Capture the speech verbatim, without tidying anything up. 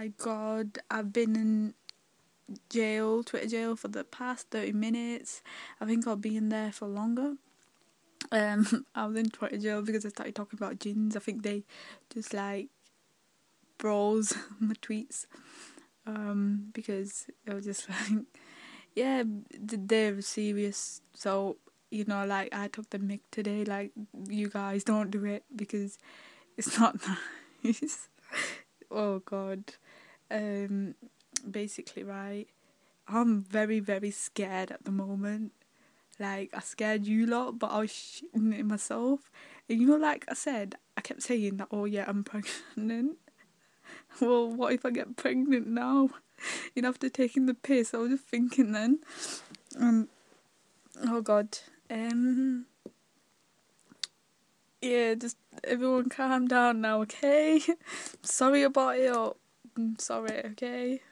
my god, I've been in jail, Twitter jail for the past thirty minutes. I think I'll be in there for longer. Um, I was in Twitter jail because I started talking about gins. I think they just like browse my tweets. Um, because it was just like, yeah, they're serious. So, you know, like I took the mic today, like, you guys don't do it because it's not nice. Oh god. Um, basically, right, I'm very, very scared at the moment. Like, I scared you lot, but I was shitting it myself. And you know, like I said, I kept saying that, oh yeah, I'm pregnant. Well, what if I get pregnant now? You know, after taking the piss, I was just thinking then. Um, oh god. Um, yeah, just everyone calm down now, okay? Sorry about it. I'm sorry, okay?